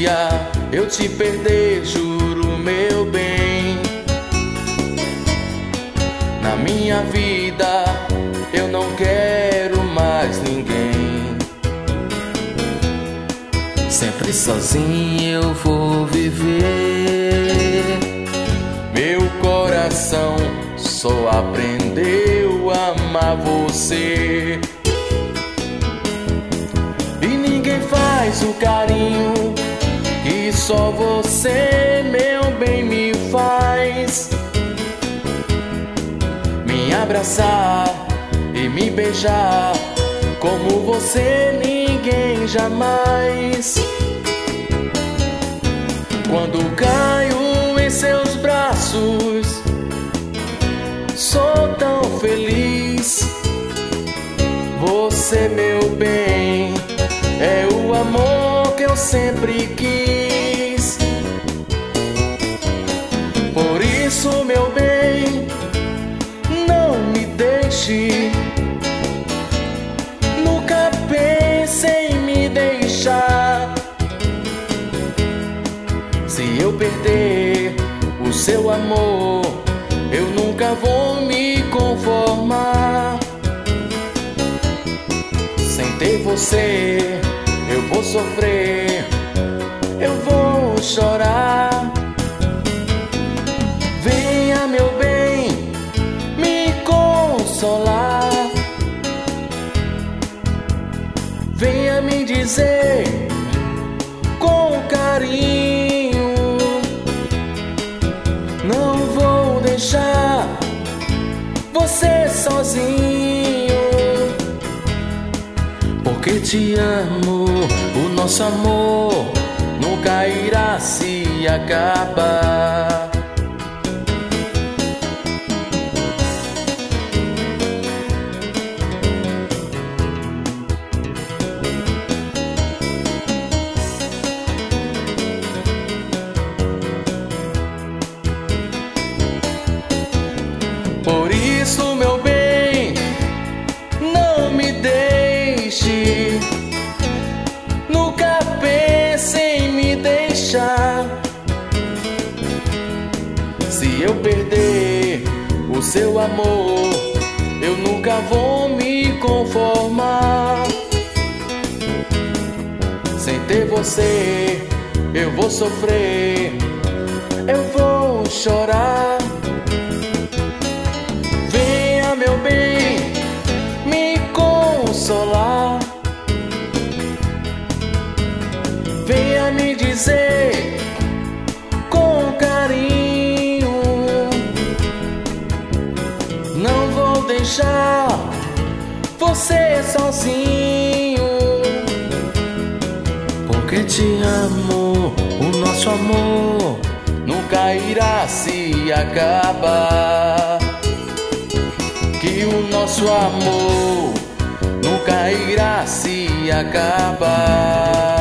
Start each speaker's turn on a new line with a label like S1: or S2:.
S1: dia eu te perder, juro, meu bem. Na minha vida eu não quero mais ninguém. Sempre sozinho eu vou viver. Meu coração só aprendeu a amar você. E ninguém faz o carinho que só você, meu bem, me faz. Me abraçar e me beijar como você, ninguém jamais. Quando caio em seus braços, sou tão feliz. Você, meu bem, é o amor que eu sempre quis. Por isso, meu bem, não me deixe. Nunca pense em me deixar. Se eu perder o seu amor, eu nunca vou me conformar. Sem ter você, eu vou sofrer, eu vou chorar. Venha, meu bem, me consolar. Venha me dizer com carinho: não vou deixar você sozinho. Porque te amo, o nosso amor nunca irá se acabar. Por isso, meu bem, não me deixe. Nunca pense em me deixar. Se eu perder o seu amor, eu nunca vou me conformar. Sem ter você, eu vou sofrer, eu vou chorar. Venha, meu bem, me consolar. Venha me dizer com carinho: não vou deixar você sozinho. Porque te amo, o nosso amor nunca irá se acabar. Que o nosso amor nunca irá se acabar.